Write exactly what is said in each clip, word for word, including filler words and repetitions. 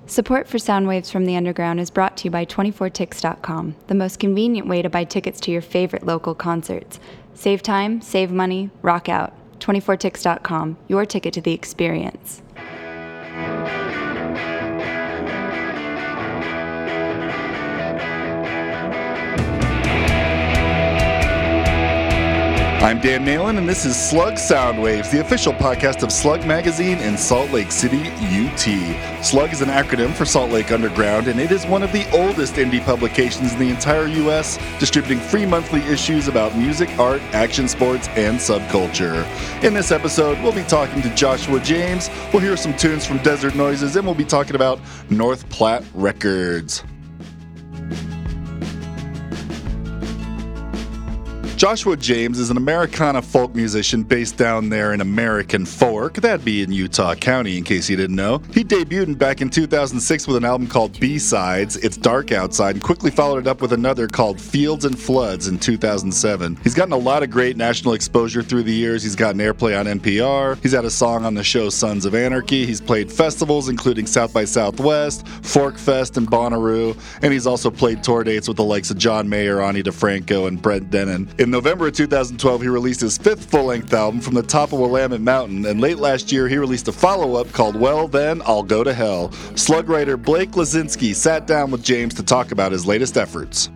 Support for Soundwaves from the Underground is brought to you by twenty-four ticks dot com, the most convenient way to buy tickets to your favorite local concerts. Save time, save money, rock out. twenty-four ticks dot com, your ticket to the experience. I'm Dan Nalen, and this is Slug Soundwaves, the official podcast of Slug Magazine in Salt Lake City, U T. Slug is an acronym for Salt Lake Underground, and it is one of the oldest indie publications in the entire U S, distributing free monthly issues about music, art, action sports, and subculture. In this episode, we'll be talking to Joshua James, we'll hear some tunes from Desert Noises, and we'll be talking about North Platte Records. Joshua James is an Americana folk musician based down there in American Fork, that'd be in Utah County in case you didn't know. He debuted back in two thousand six with an album called B-Sides, It's Dark Outside, and quickly followed it up with another called Fields and Floods in two thousand seven. He's gotten a lot of great national exposure through the years. He's gotten airplay on N P R, he's had a song on the show Sons of Anarchy, he's played festivals including South by Southwest, Fork Fest, and Bonnaroo, and he's also played tour dates with the likes of John Mayer, Ani DeFranco, and Brent Dennen. In November of two thousand twelve, he released his fifth full-length album, From the Top of Willamette Mountain, and late last year he released a follow-up called Well Then, I'll Go to Hell. Slug writer Blake Lazinski sat down with James to talk about his latest efforts.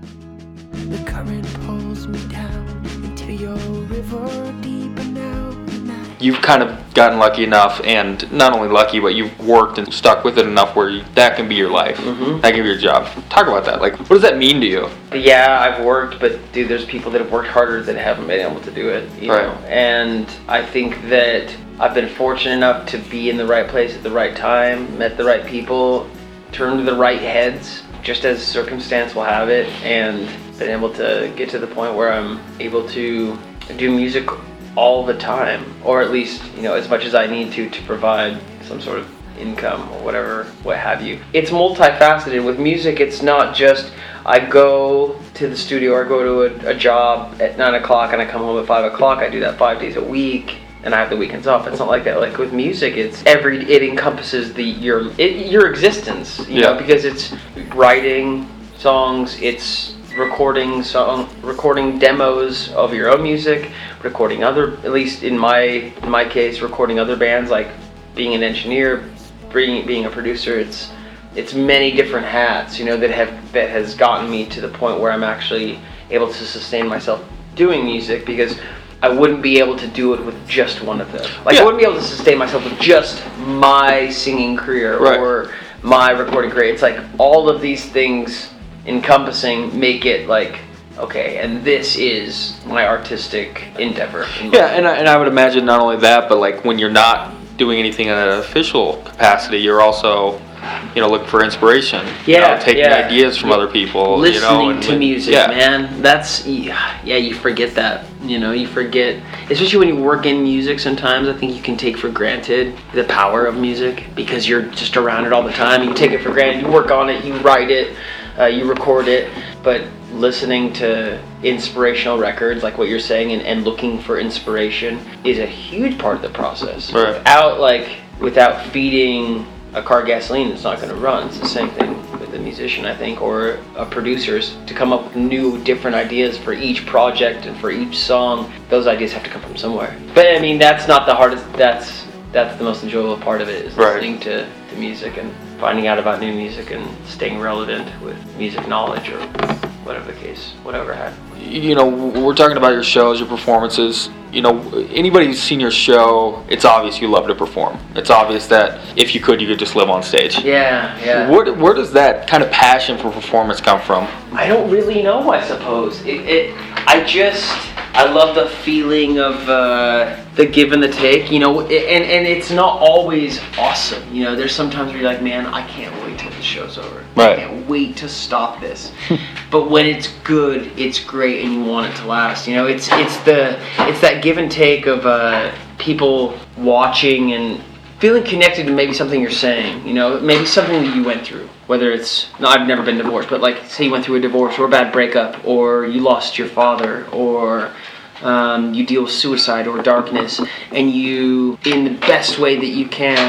The current pulls me down into your river deep and now. You've kind of gotten lucky enough, and not only lucky, but you've worked and stuck with it enough where you, that can be your life. Mm-hmm. That can be your job. Talk about that. Like, what does that mean to you? Yeah, I've worked, but dude, there's people that have worked harder that haven't been able to do it. You right. know? And I think that I've been fortunate enough to be in the right place at the right time, met the right people, turned to the right heads, just as circumstance will have it, and been able to get to the point where I'm able to do music all the time, or at least, you know, as much as I need to to provide some sort of income or whatever, what have you. It's multifaceted. With music, it's not just I go to the studio or I go to a, a job at nine o'clock and I come home at five o'clock. I do that five days a week and I have the weekends off. It's not like that. Like with music, it's every, it encompasses the your it, your existence, you yeah. know, because it's writing songs, it's recording song, recording demos of your own music, recording other, at least in my in my case, recording other bands, like being an engineer, being being a producer. It's it's many different hats, you know, that have that has gotten me to the point where I'm actually able to sustain myself doing music, because I wouldn't be able to do it with just one of them. Like yeah. I wouldn't be able to sustain myself with just my singing career right. or my recording career. It's like all of these things encompassing make it like, okay, and this is my artistic endeavor. Yeah, and I, and I would imagine not only that, but like when you're not doing anything in an official capacity, you're also, you know, looking for inspiration. Yeah, you know, taking yeah. ideas from other people. Listening you know, and, to music, yeah. man. That's, yeah, you forget that. You know, you forget, especially when you work in music sometimes, I think you can take for granted the power of music because you're just around it all the time. You take it for granted, you work on it, you write it, uh, you record it, but listening to inspirational records like what you're saying and, and looking for inspiration is a huge part of the process. Right. Without like without feeding a car gasoline, it's not going to run. It's the same thing with a musician, I think, or a producers, to come up with new different ideas for each project and for each song. Those ideas have to come from somewhere. But I mean, that's not the hardest, that's that's the most enjoyable part of it, is listening right. to, to music and finding out about new music and staying relevant with music knowledge or whatever the case, whatever happened. You know, we're talking about your shows, your performances. You know, anybody who's seen your show, it's obvious you love to perform. It's obvious that if you could, you could just live on stage. Yeah, yeah. Where, where does that kind of passion for performance come from? I don't really know, I suppose. It, it I just, I love the feeling of uh, the give and the take, you know, and, and it's not always awesome. You know, there's sometimes where you're like, man, I can't wait till the show's over. Right. I can't wait to stop this. But when it's good, it's great, and you want it to last. You know, it's it's the it's that give and take of uh, people watching and feeling connected to maybe something you're saying. You know, maybe something that you went through. Whether it's, no, I've never been divorced, but like say you went through a divorce or a bad breakup, or you lost your father, or um, you deal with suicide or darkness, and you, in the best way that you can,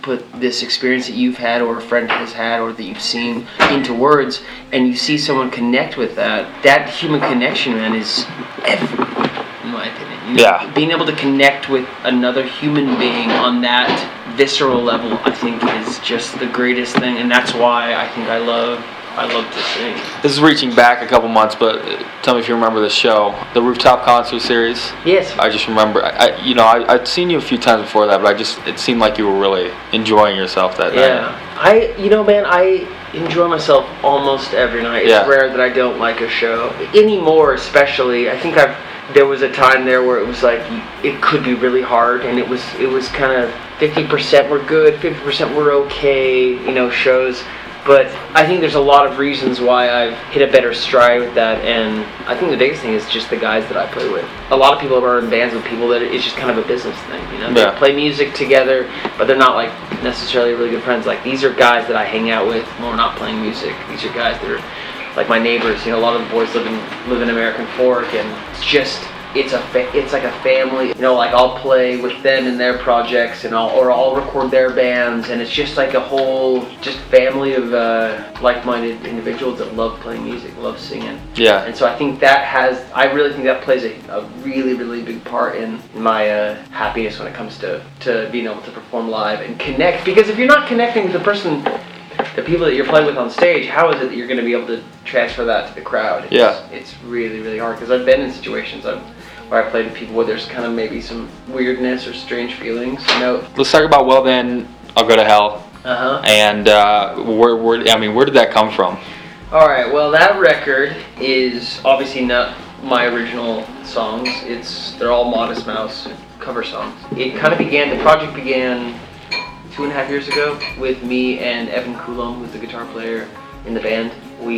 put this experience that you've had or a friend has had or that you've seen into words, and you see someone connect with that, that human connection, man, is everything, in my opinion. You know, Yeah. being able to connect with another human being on that visceral level, I think, is just the greatest thing, and that's why I think I love I love to sing. This is reaching back a couple months, but tell me if you remember the show, the Rooftop Concert Series. Yes. I just remember, I, I you know, I, I'd seen you a few times before that, but I just, it seemed like you were really enjoying yourself that Yeah. night. I, you know, man, I enjoy myself almost every night. It's Yeah. rare that I don't like a show. Anymore, especially. I think I've, there was a time there where it was like, it could be really hard, and it was, it was kind of fifty percent were good, fifty percent were okay, you know, shows. But I think there's a lot of reasons why I've hit a better stride with that, and I think the biggest thing is just the guys that I play with. A lot of people are in bands with people that it's just kind of a business thing, you know? Yeah. They play music together, but they're not like necessarily really good friends. Like, these are guys that I hang out with when we're not playing music. These are guys that are like my neighbors. You know, a lot of the boys live in live in American Fork, and it's just it's a fa- it's like a family. You know, like I'll play with them in their projects, and I'll or I'll record their bands, and it's just like a whole just family of uh, like-minded individuals that love playing music, love singing. Yeah. And so I think that has I really think that plays a, a really really big part in my uh, happiness when it comes to to being able to perform live and connect. Because if you're not connecting with the person, the people that you're playing with on stage, how is it that you're going to be able to transfer that to the crowd? It's, Yeah. It's really, really hard, because I've been in situations I've, where I played with people where there's kind of maybe some weirdness or strange feelings, you know? Let's talk about Well Then, I'll Go to Hell. Uh-huh. And uh, where, where, I mean, where did that come from? All right, well, that record is obviously not my original songs. It's, they're all Modest Mouse cover songs. It kind of began, the project began two and a half years ago with me and Evan Coulomb, who's the guitar player in the band.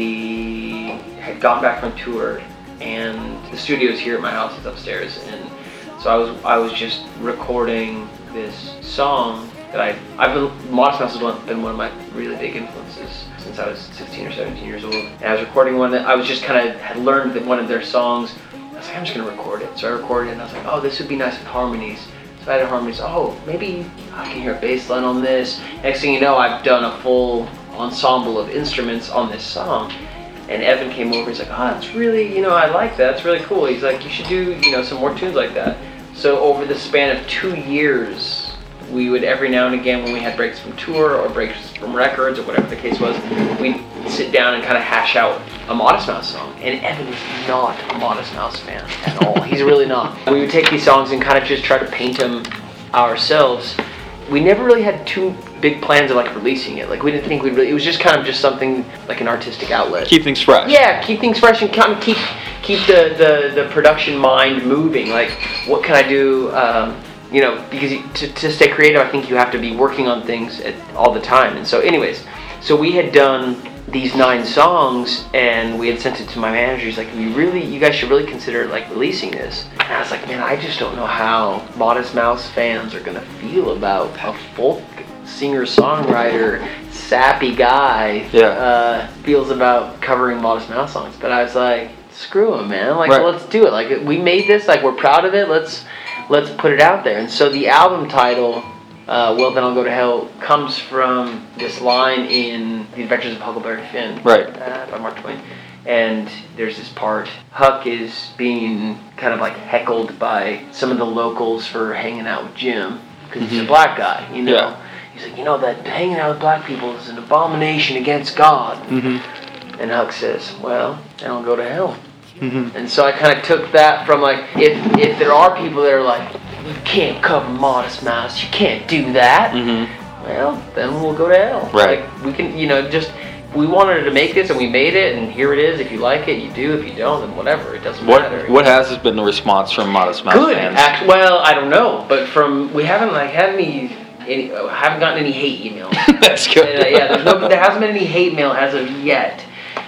We had gone back from tour, and the studio is here at my house. It's upstairs, and so I was I was just recording this song that I I've been Modest Mouse has one- been one of my really big influences since I was sixteen or seventeen years old. And I was recording one that I was just kind of had learned that one of their songs. I was like, I'm just gonna record it. So I recorded it, and I was like, oh, this would be nice with harmonies. So I had harmonies. Oh, maybe I can hear a bass line on this. Next thing you know, I've done a full ensemble of instruments on this song. And Evan came over, he's like, oh, that's really, you know, I like that, it's really cool. He's like, you should do, you know, some more tunes like that. So over the span of two years, we would every now and again, when we had breaks from tour or breaks from records or whatever the case was, we'd sit down and kind of hash out a Modest Mouse song. And Evan is not a Modest Mouse fan at all. He's really not. We would take these songs and kind of just try to paint them ourselves. We never really had too big plans of like releasing it. Like we didn't think we'd really, it was just kind of just something like an artistic outlet. Keep things fresh. Yeah, keep things fresh and kind of keep keep the, the, the production mind moving. Like, what can I do? Um, you know, because you, to, to stay creative, I think you have to be working on things at, all the time. And so anyways, so we had done these nine songs, and we had sent it to my manager. He's like, "We really, you guys should really consider like releasing this." And I was like, "Man, I just don't know how Modest Mouse fans are gonna feel about a folk singer-songwriter, sappy guy Yeah. uh, feels about covering Modest Mouse songs." But I was like, "Screw him, man! Like, Right. let's do it. Like, we made this. Like, we're proud of it. Let's let's put it out there." And so the album title, Uh, Well Then I'll Go to Hell, comes from this line in The Adventures of Huckleberry Finn, Right. uh, by Mark Twain. And there's this part, Huck is being kind of like heckled by some of the locals for hanging out with Jim, because he's a black guy, you know. Yeah. He's like, you know, that hanging out with black people is an abomination against God. Mm-hmm. And Huck says, well, then I'll go to hell. Mm-hmm. And so I kind of took that from like, if if there are people that are like, you can't cover Modest Mouse, you can't do that. Mm-hmm. Well, then we'll go to hell. Right. Like, we can, you know, just, we wanted to make this and we made it, and here it is. If you like it, you do. If you don't, then whatever. It doesn't matter. What What has been the response from Modest Mouse Good. fans? Act, well, I don't know, but from, we haven't like had any, any uh, haven't gotten any hate emails. That's good. Uh, yeah, there's no, there hasn't been any hate mail as of yet.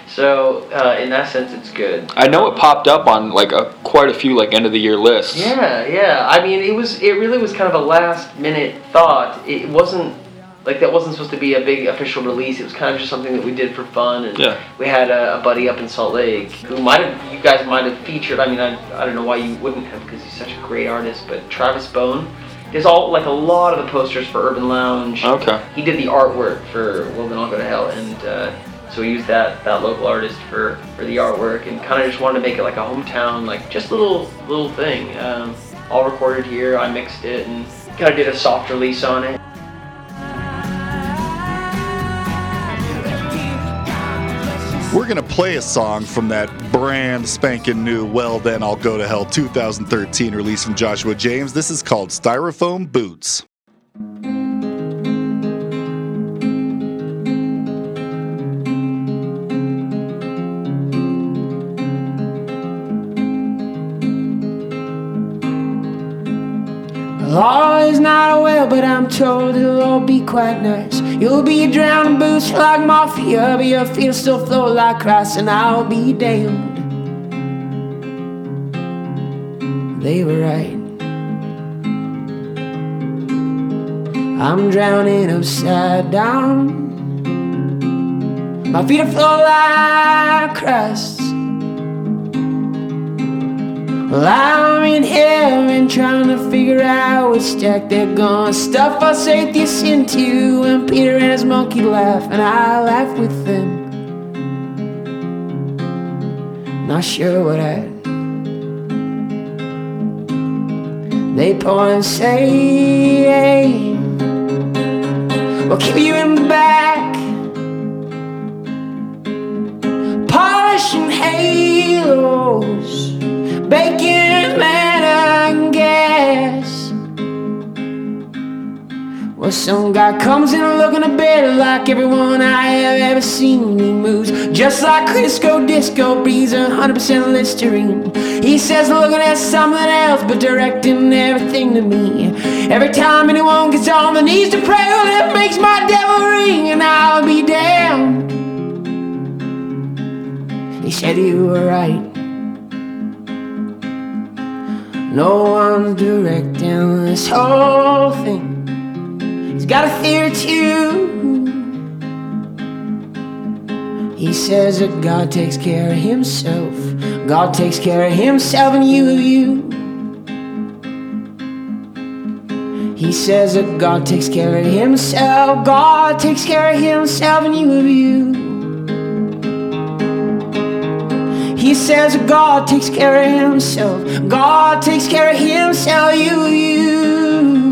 So uh, in that sense, it's good. I know it popped up on like a quite a few like end of the year lists. Yeah, yeah. I mean, it was it really was kind of a last minute thought. It wasn't like that wasn't supposed to be a big official release. It was kind of just something that we did for fun. And Yeah. we had a, a buddy up in Salt Lake who might have you guys might have featured. I mean, I, I don't know why you wouldn't have, because he's such a great artist. But Travis Bone, does all like a lot of the posters for Urban Lounge. Okay. He did the artwork for Well Then I'll Go to Hell, and uh, so we used that that local artist for, for the artwork, and kind of just wanted to make it like a hometown, like just little little thing. Um, all recorded here. I mixed it and kind of did a soft release on it. We're going to play a song from that brand spanking new Well Then I'll Go to Hell two thousand thirteen release from Joshua James. This is called Styrofoam Boots. Law is not a well, but I'm told it'll all be quite nice. You'll be drowning boots like mafia, but your feet still float like Christ, and I'll be damned. They were right. I'm drowning upside down. My feet are float like Christ. Well, I'm in heaven trying to figure out which stack they're gonna stuff us atheists into. And Peter and his monkey laugh, and I laugh with them. Not sure what I. They point and say, we'll keep you in the back, polishing halos, bacon, matter, and gas. Well, some guy comes in looking a bit like everyone I have ever seen. He moves just like Crisco Disco, breathes one hundred percent Listerine. He says looking at something else, but directing everything to me. Every time anyone gets on their knees to pray, well, it makes my devil ring, and I'll be damned. He said you were right. No one's directing this whole thing. He's got a theory too. He says that God takes care of himself. God takes care of himself and you, you. He says that God takes care of himself. God takes care of himself and you, you. He says that God takes care of himself. God takes care of himself, you, you.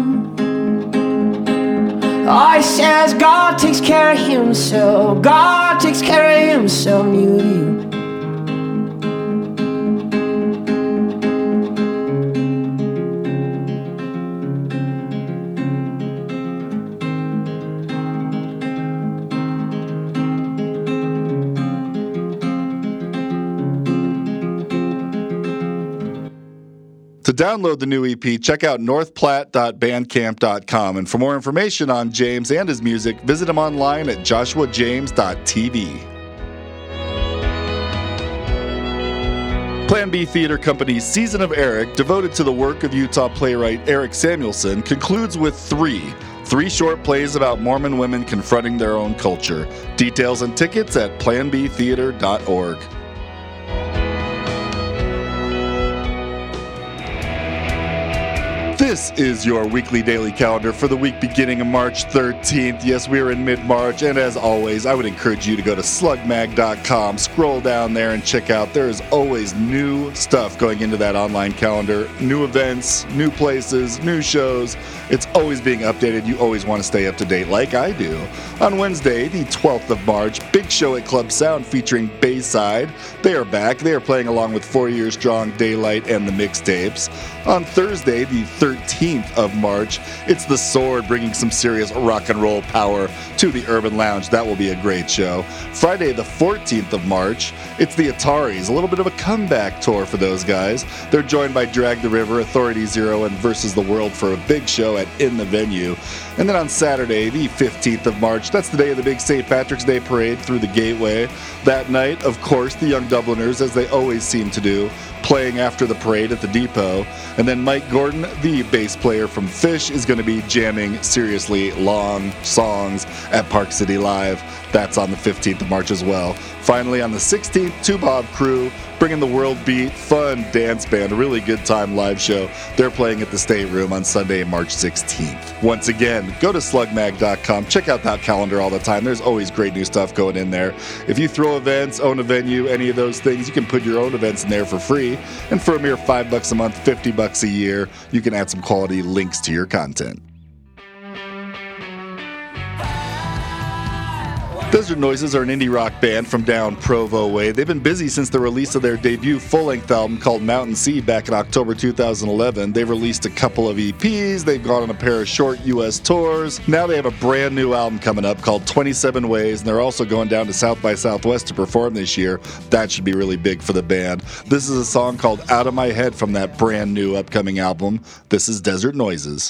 Oh, he says God takes care of himself. God takes care of himself, you, you. To download the new E P, check out north platte dot bandcamp dot com. And for more information on James and his music, visit him online at joshua james dot t v. Plan B Theater Company's Season of Eric, devoted to the work of Utah playwright Eric Samuelson, concludes with three. Three short plays about Mormon women confronting their own culture. Details and tickets at plan b theater dot org. This is your weekly daily calendar for the week beginning of March thirteenth. Yes, we are in mid-March, and as always, I would encourage you to go to slug mag dot com, scroll down there and check out. There is always new stuff going into that online calendar, new events, new places, new shows. It's always being updated. You always want to stay up to date like I do. On Wednesday, the twelfth of March, big show at Club Sound featuring Bayside. They are back. They are playing along with Four Years Strong, Daylight, and the Mixtapes. On Thursday, the thirteenth of March, it's The Sword bringing some serious rock and roll power to the Urban Lounge. That will be a great show. Friday, the fourteenth of March, it's the Ataris, a little bit of a comeback tour for those guys. They're joined by Drag the River, Authority Zero, and Versus the World for a big show at In the Venue. And then on Saturday, the fifteenth of March, that's the day of the big Saint Patrick's Day parade through the Gateway. That night, of course, the Young Dubliners, as they always seem to do, playing after the parade at the Depot. And then Mike Gordon, the bass player from Phish, is going to be jamming seriously long songs at Park City Live. That's on the fifteenth of March as well. Finally, on the sixteenth, Two Bob Crew, bringing the World Beat, fun dance band, a really good time live show. They're playing at the State Room on Sunday, March sixteenth. Once again, go to slug mag dot com. Check out that calendar all the time. There's always great new stuff going in there. If you throw events, own a venue, any of those things, you can put your own events in there for free. And for a mere five bucks a month, fifty bucks a year, you can add some quality links to your content. Desert Noises are an indie rock band from down Provo way. They've been busy since the release of their debut full-length album called Mountain Sea back in October two thousand eleven. They've released a couple of E Ps, they've gone on a pair of short U S tours. Now they have a brand new album coming up called twenty-seven Ways, and they're also going down to South by Southwest to perform this year. That should be really big for the band. This is a song called Out of My Head from that brand new upcoming album. This is Desert Noises.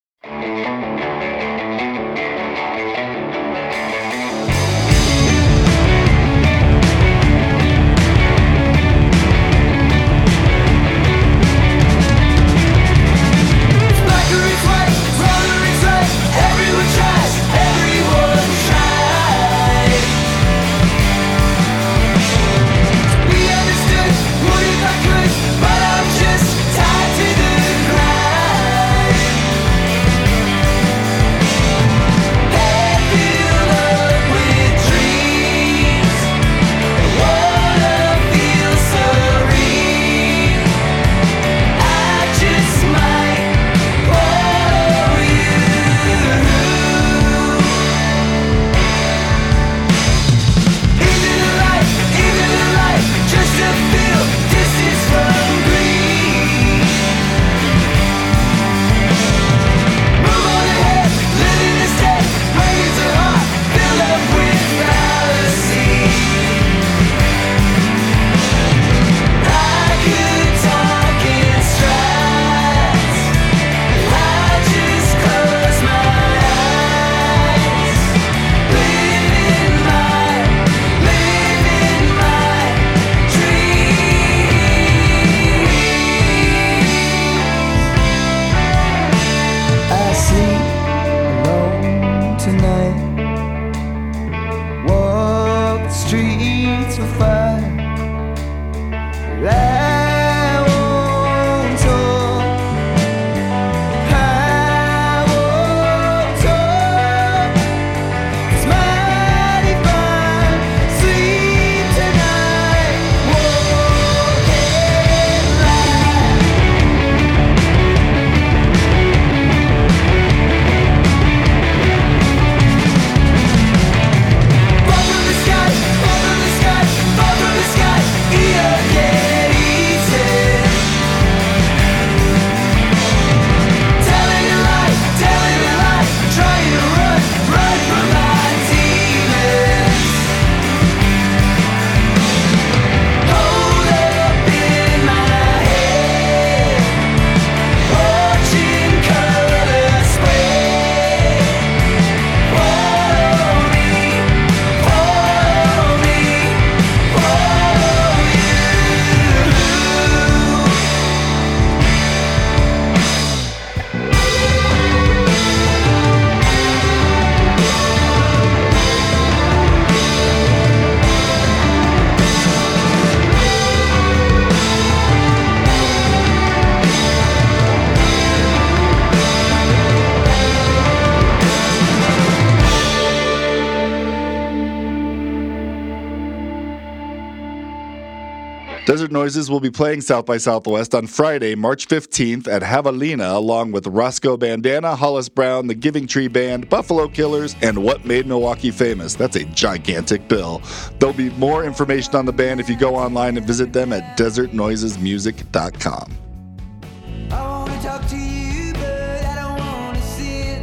Desert Noises will be playing South by Southwest on Friday, March fifteenth at Javelina, along with Roscoe Bandana, Hollis Brown, The Giving Tree Band, Buffalo Killers, and What Made Milwaukee Famous. That's a gigantic bill. There'll be more information on the band if you go online and visit them at desert noises music dot com. I wanna talk to you, but I don't wanna sit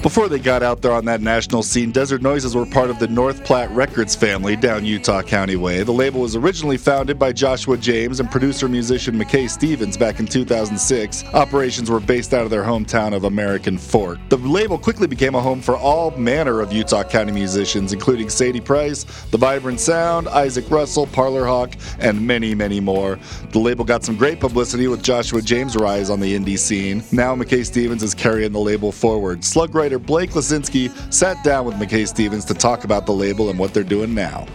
Before they got out there on that national scene, Desert Noises were part of the North Platte Records family down Utah County way. The label was originally founded by Joshua James and producer-musician McKay Stevens back in two thousand six. Operations were based out of their hometown of American Fork. The label quickly became a home for all manner of Utah County musicians, including Sadie Price, The Vibrant Sound, Isaac Russell, Parlor Hawk, and many, many more. The label got some great publicity with Joshua James' rise on the indie scene. Now McKay Stevens is carrying the label forward. Slug writer Blake Lasinski sat down with McKay Stevens to talk about the label and what they're doing now.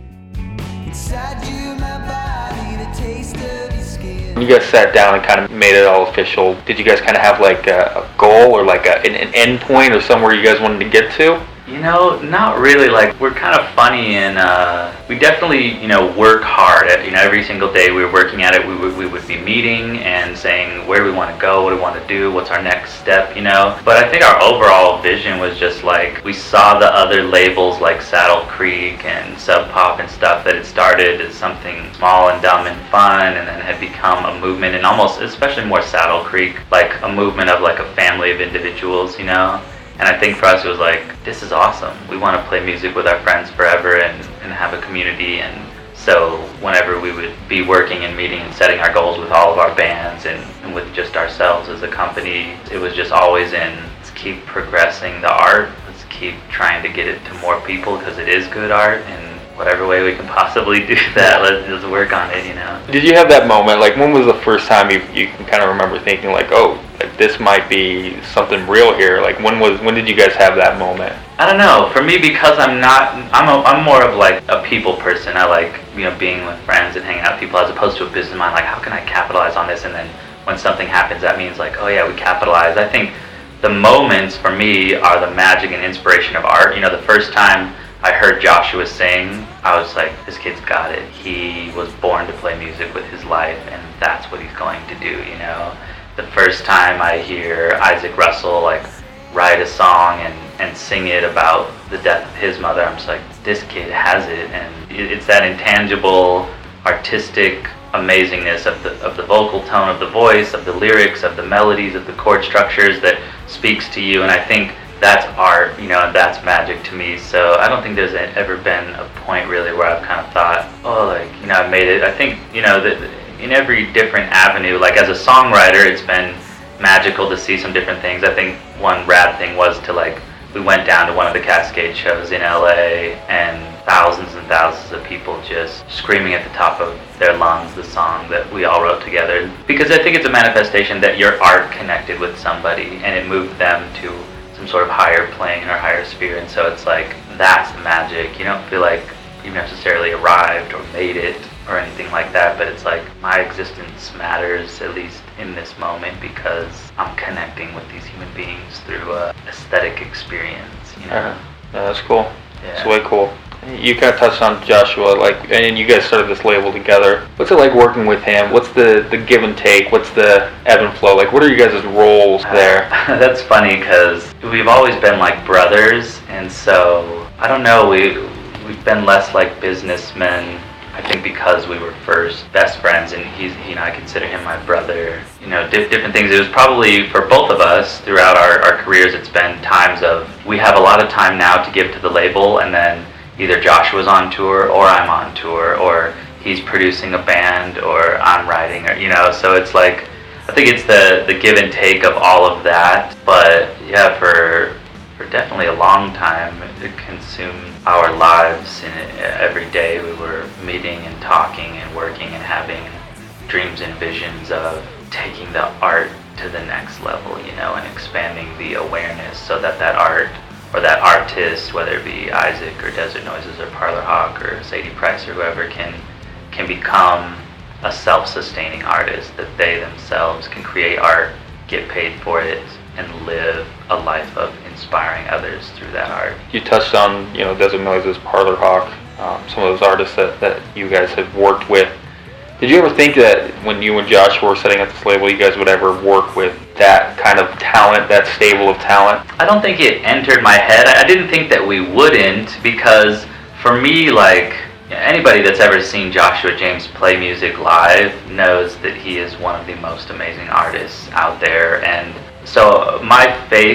When you guys sat down and kind of made it all official, did you guys kind of have like a, a goal or like a, an, an end point or somewhere you guys wanted to get to? You know, not really. Like, we're kind of funny, and uh, we definitely, you know, work hard at, you know, every single day we were working at it. We would, we would be meeting and saying where we want to go, what we want to do, what's our next step, you know. But I think our overall vision was just like, we saw the other labels like Saddle Creek and Sub Pop and stuff that had started as something small and dumb and fun, and then had become a movement, and almost, especially more Saddle Creek, like a movement of like a family of individuals, you know. And I think for us it was like, this is awesome. We want to play music with our friends forever and, and have a community. And so whenever we would be working and meeting and setting our goals with all of our bands and, and with just ourselves as a company, it was just always in, let's keep progressing the art. Let's keep trying to get it to more people because it is good art. And whatever way we can possibly do that, let's just work on it, you know. Did you have that moment, like when was the first time you you can kind of remember thinking like, oh, like this might be something real here? Like when was when did you guys have that moment? I don't know. For me, because I'm not, I'm a, I'm more of like a people person. I like, you know, being with friends and hanging out with people as opposed to a business mind. Like, how can I capitalize on this? And then when something happens, that means like, oh yeah, we capitalized. I think the moments for me are the magic and inspiration of art. You know, the first time I heard Joshua sing, I was like, this kid's got it. He was born to play music with his life, and that's what he's going to do, you know. The first time I hear Isaac Russell like write a song and, and sing it about the death of his mother, I'm just like, this kid has it. And it's that intangible, artistic amazingness of the of the vocal tone, of the voice, of the lyrics, of the melodies, of the chord structures that speaks to you. And I think that's art, you know, and that's magic to me. So I don't think there's ever been a point really where I've kind of thought, oh, like, you know, I've made it. I think, you know, that in every different avenue, like as a songwriter, it's been magical to see some different things. I think one rad thing was to like, we went down to one of the Cascade shows in L A and thousands and thousands of people just screaming at the top of their lungs the song that we all wrote together. Because I think it's a manifestation that your art connected with somebody and it moved them to some sort of higher plane or higher sphere, and so it's like, that's the magic. You don't feel like you've necessarily arrived or made it or anything like that, but it's like, my existence matters, at least in this moment, because I'm connecting with these human beings through a aesthetic experience, you know. Uh-huh. Yeah, that's cool. Yeah. It's way cool. You kind of touched on Joshua, like, and you guys started this label together. What's it like working with him? What's the, the give and take? What's the ebb and flow? Like, what are you guys' roles there? Uh, that's funny because we've always been like brothers, and so I don't know, we we've been less like businessmen. I think because we were first best friends, and he's, you know, I consider him my brother. You know, di- different things. It was probably for both of us throughout our, our careers. It's been times of, we have a lot of time now to give to the label, and then either Joshua's on tour or I'm on tour, or he's producing a band or I'm writing, or, you know, so it's like, I think it's the, the give and take of all of that. But yeah, for for definitely a long time, it consumed our lives, and every day we were meeting and talking and working and having dreams and visions of taking the art to the next level, you know, and expanding the awareness so that that art or that artist, whether it be Isaac or Desert Noises or Parlor Hawk or Sadie Price or whoever, can can become a self-sustaining artist, that they themselves can create art, get paid for it, and live a life of inspiring others through that art. You touched on, you know, Desert Noises, Parlor Hawk, um, some of those artists that, that you guys have worked with. Did you ever think that when you and Joshua were setting up this label, you guys would ever work with that kind of talent, that stable of talent? I don't think it entered my head. I didn't think that we wouldn't, because for me, like, anybody that's ever seen Joshua James play music live knows that he is one of the most amazing artists out there. And so my faith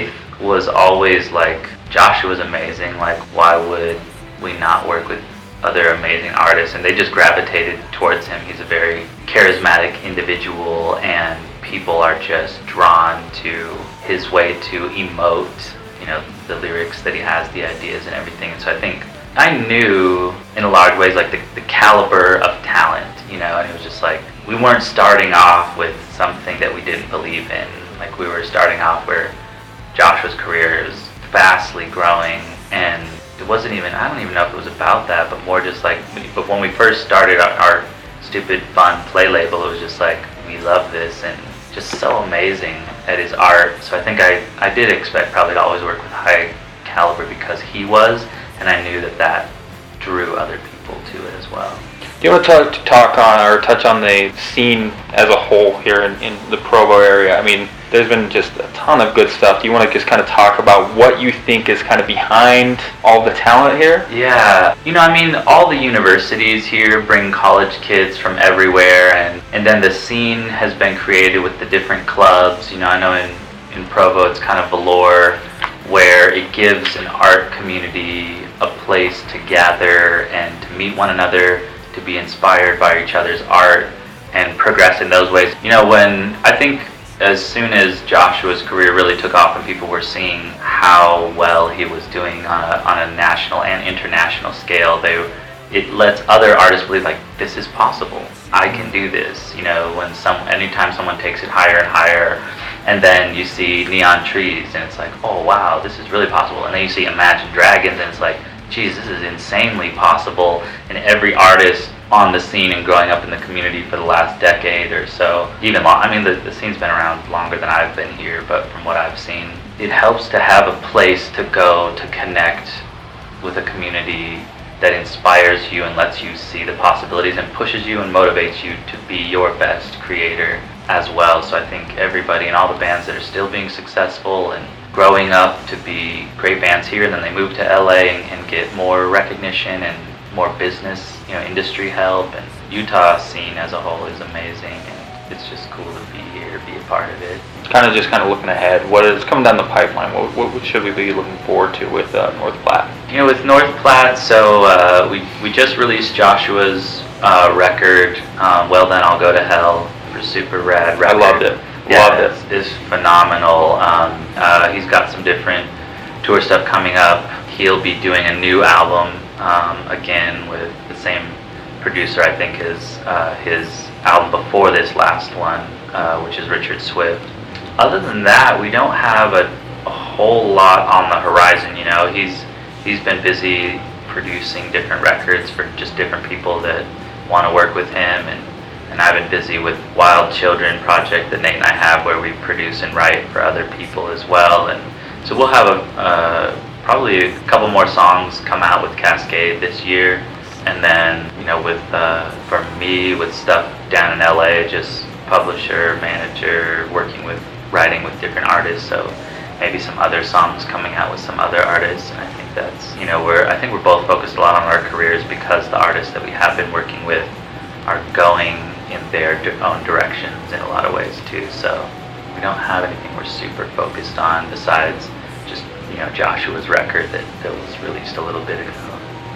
was always like, Joshua's amazing, like why would we not work with other amazing artists? And they just gravitated towards him. He's a very charismatic individual, and people are just drawn to his way to emote, you know, the lyrics that he has, the ideas and everything. And so I think I knew in a large ways like the, the caliber of talent, you know, and it was just like, we weren't starting off with something that we didn't believe in. Like we were starting off where Joshua's career is vastly growing, and it wasn't even, I don't even know if it was about that, but more just like, but when we first started our, our stupid fun play label, it was just like, we love this, and just so amazing at his art. So I think I, I did expect probably to always work with high caliber because he was, and I knew that that drew other people to it as well. Do you want to talk, to talk on or touch on the scene as a whole here in, in the Provo area? I mean, there's been just a ton of good stuff. Do you want to just kind of talk about what you think is kind of behind all the talent here? Yeah, you know, I mean, all the universities here bring college kids from everywhere, and, and then the scene has been created with the different clubs. You know, I know in, in Provo it's kind of velour, where it gives an art community a place to gather and to meet one another, to be inspired by each other's art and progress in those ways. You know, when I think as soon as Joshua's career really took off and people were seeing how well he was doing on a, on a national and international scale, they it lets other artists believe like, this is possible. I can do this. You know, when some anytime someone takes it higher and higher, and then you see Neon Trees and it's like, oh wow, this is really possible. And then you see Imagine Dragons and it's like, geez, this is insanely possible. And every artist on the scene and growing up in the community for the last decade or so, even long, I mean, the, the scene's been around longer than I've been here, but from what I've seen, it helps to have a place to go to connect with a community that inspires you and lets you see the possibilities and pushes you and motivates you to be your best creator as well. So I think everybody and all the bands that are still being successful and growing up to be great bands here, and then they move to L A and, and get more recognition and more business, you know, industry help. And Utah scene as a whole is amazing, and it's just cool to be here, be a part of it. Kind of just kind of looking ahead, what is coming down the pipeline? What, what should we be looking forward to with uh, North Platte? You know, with North Platte, so uh, we we just released Joshua's uh, record, um, Well Then I'll Go to Hell, for super rad record. I loved it. Yeah, Loved it. It's, it's phenomenal. Um, uh, he's got some different tour stuff coming up. He'll be doing a new album um, again with the same producer, I think, as uh, his album before this last one, uh, which is Richard Swift. Other than that, we don't have a, a whole lot on the horizon. You know, he's he's been busy producing different records for just different people that want to work with him, and And I've been busy with Wild Children project that Nate and I have, where we produce and write for other people as well. And so we'll have a, uh, probably a couple more songs come out with Cascade this year. And then, you know, with uh, for me, with stuff down in L A, just publisher, manager, working with, writing with different artists. So maybe some other songs coming out with some other artists. And I think that's, you know, we're, I think we're both focused a lot on our careers because the artists that we have been working with are going in their own directions in a lot of ways too. So we don't have anything we're super focused on besides just, you know, Joshua's record that, that was released a little bit ago.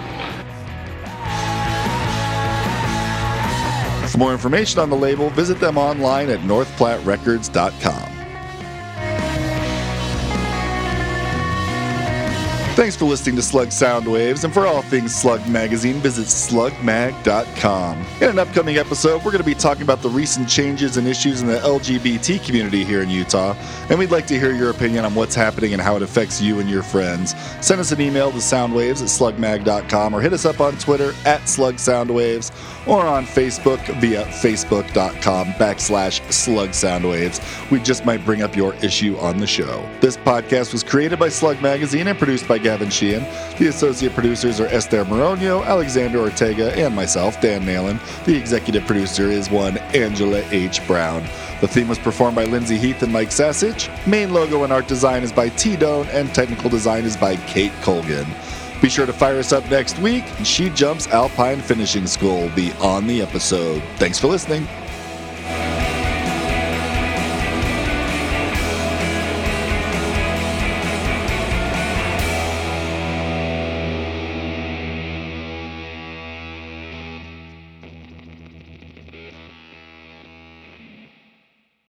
For more information on the label, visit them online at north platte records dot com. Thanks for listening to Slug Soundwaves, and for all things Slug Magazine, visit slug mag dot com. In an upcoming episode, we're going to be talking about the recent changes and issues in the L G B T community here in Utah, and we'd like to hear your opinion on what's happening and how it affects you and your friends. Send us an email to soundwaves at slug mag dot com, or hit us up on Twitter at Slug Soundwaves, or on Facebook via facebook dot com backslash Slug Soundwaves. We just might bring up your issue on the show. This podcast was created by Slug Magazine and produced by Gavin Sheehan. The associate producers are Esther Moronio, Alexander Ortega, and myself, Dan Nalen. The executive producer is one Angela H. Brown. The theme was performed by Lindsay Heath and Mike Sassage. Main logo and art design is by T-Done, and technical design is by Kate Colgan. Be sure to fire us up next week. She Jumps Alpine Finishing School will be on the episode. Thanks for listening.